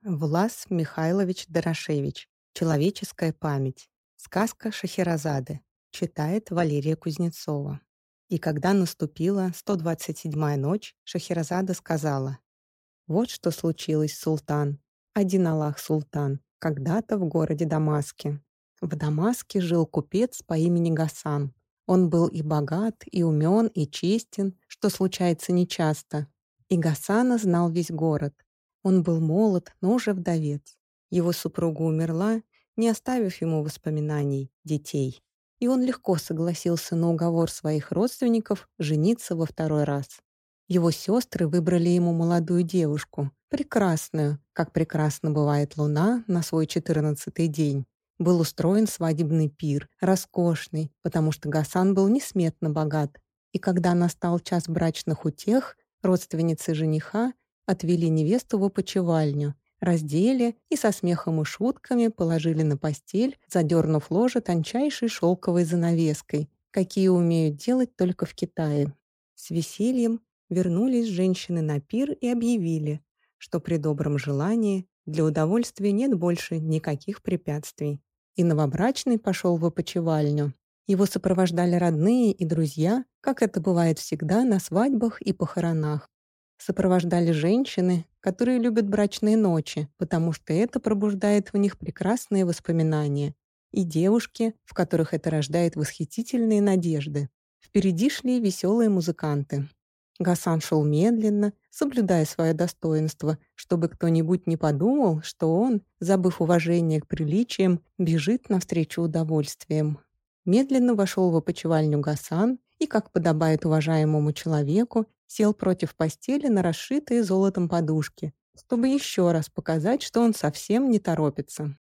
Влас Михайлович Дорошевич. Человеческая память. Сказка Шахерезады. Читает Валерия Кузнецова. И когда наступила 127-я ночь, Шахерезада сказала: «Вот что случилось, султан. Один Аллах султан, когда-то в городе Дамаске. В Дамаске жил купец по имени Гасан. Он был и богат, и умен, и честен, что случается нечасто. И Гасана знал весь город. Он был молод, но уже вдовец. Его супруга умерла, не оставив ему воспоминаний, детей. И он легко согласился на уговор своих родственников жениться во второй раз. Его сестры выбрали ему молодую девушку, прекрасную, как прекрасно бывает луна на свой 14-й день. Был устроен свадебный пир, роскошный, потому что Гасан был несметно богат. И когда настал час брачных утех, родственницы жениха отвели невесту в опочивальню, раздели и со смехом и шутками положили на постель, задернув ложе тончайшей шелковой занавеской, какие умеют делать только в Китае. С весельем вернулись женщины на пир и объявили, что при добром желании для удовольствия нет больше никаких препятствий. И новобрачный пошел в опочивальню. Его сопровождали родные и друзья, как это бывает всегда на свадьбах и похоронах. Сопровождали женщины, которые любят брачные ночи, потому что это пробуждает в них прекрасные воспоминания, и девушки, в которых это рождает восхитительные надежды. Впереди шли веселые музыканты. Гасан шел медленно, соблюдая свое достоинство, чтобы кто-нибудь не подумал, что он, забыв уважение к приличиям, бежит навстречу удовольствиям. Медленно вошел в опочивальню Гасан и, как подобает уважаемому человеку, сел против постели на расшитые золотом подушки, чтобы еще раз показать, что он совсем не торопится.